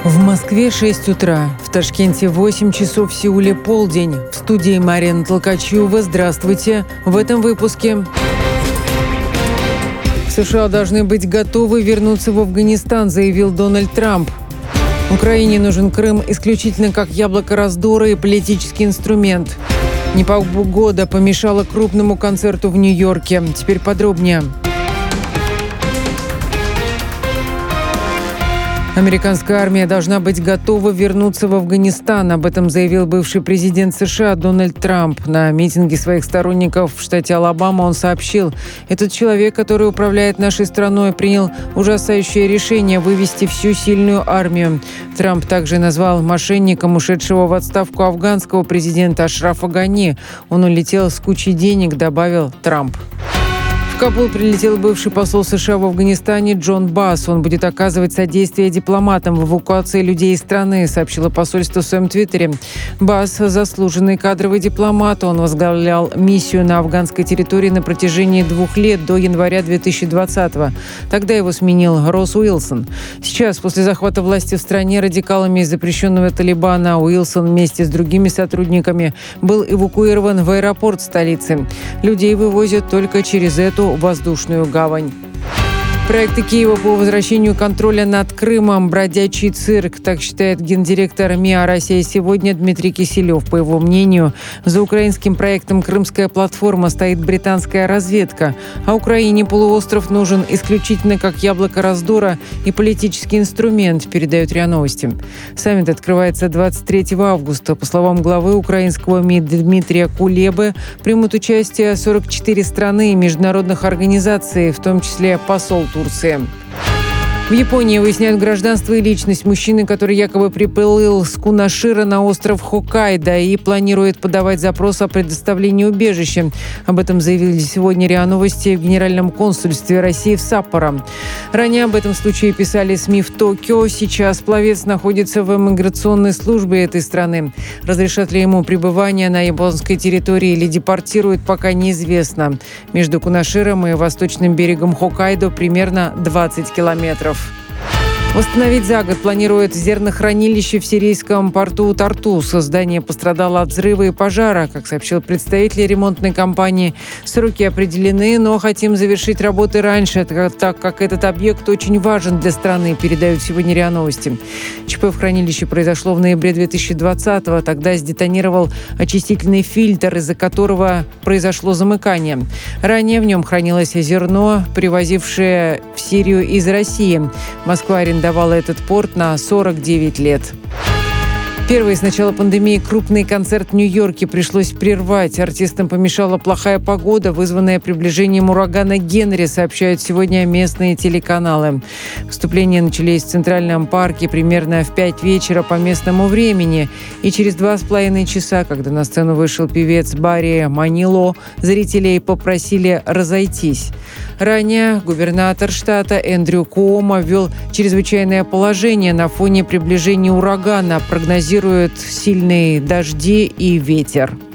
В Москве 6 утра, в Ташкенте 8 часов, в Сеуле полдень. В студии Марина Толкачева. Здравствуйте. В этом выпуске. США должны быть готовы вернуться в Афганистан, заявил Дональд Трамп. Украине нужен Крым исключительно как яблоко раздора и политический инструмент. Непогода помешала крупному концерту в Нью-Йорке. Теперь подробнее. Американская армия должна быть готова вернуться в Афганистан. Об этом заявил бывший президент США Дональд Трамп. На митинге своих сторонников в штате Алабама он сообщил: «Этот человек, который управляет нашей страной, принял ужасающее решение вывести всю сильную армию». Трамп также назвал мошенником ушедшего в отставку афганского президента Ашрафа Гани. «Он улетел с кучей денег», добавил Трамп. В Кабул прилетел бывший посол США в Афганистане Джон Басс. Он будет оказывать содействие дипломатам в эвакуации людей из страны, сообщило посольство в своем твиттере. Басс – заслуженный кадровый дипломат. Он возглавлял миссию на афганской территории на протяжении 2 лет до января 2020-го. Тогда его сменил Росс Уилсон. Сейчас, после захвата власти в стране радикалами из запрещенного Талибана, Уилсон вместе с другими сотрудниками был эвакуирован в аэропорт столицы. Людей вывозят только через эту воздушную гавань. Проекты Киева по возвращению контроля над Крымом – бродячий цирк, так считает гендиректор МИА «Россия сегодня» Дмитрий Киселев. По его мнению, за украинским проектом «Крымская платформа» стоит британская разведка, а Украине полуостров нужен исключительно как яблоко раздора и политический инструмент, передает РИА Новости. Саммит открывается 23 августа. По словам главы украинского МИД Дмитрия Кулебы, примут участие 44 страны и международных организаций, в том числе посол Турции. В Японии выясняют гражданство и личность мужчины, который якобы приплыл с Кунашира на остров Хоккайдо и планирует подавать запрос о предоставлении убежища. Об этом заявили сегодня РИА Новости в Генеральном консульстве России в Саппоро. Ранее об этом случае писали СМИ в Токио. Сейчас пловец находится в иммиграционной службе этой страны. Разрешат ли ему пребывание на японской территории или депортируют, пока неизвестно. Между Кунаширом и восточным берегом Хоккайдо примерно 20 километров. Восстановить за год планирует зернохранилище в сирийском порту Тартус. Здание пострадало от взрыва и пожара, как сообщил представитель ремонтной компании. Сроки определены, но хотим завершить работы раньше, так как этот объект очень важен для страны, передают сегодня РИА Новости. ЧП в хранилище произошло в ноябре 2020-го. Тогда сдетонировал очистительный фильтр, из-за которого произошло замыкание. Ранее в нем хранилось зерно, привозившее в Сирию из России. Москва арендовала этот порт на 49 лет. Первый с начала пандемии крупный концерт в Нью-Йорке пришлось прервать. Артистам помешала плохая погода, вызванная приближением урагана Генри, сообщают сегодня местные телеканалы. Выступления начались в Центральном парке примерно в 5 вечера по местному времени. И через 2,5 часа, когда на сцену вышел певец Барри Манило, зрителей попросили разойтись. Ранее губернатор штата Эндрю Куомо ввел чрезвычайное положение на фоне приближения урагана, прогнозирует сильные дожди и ветер.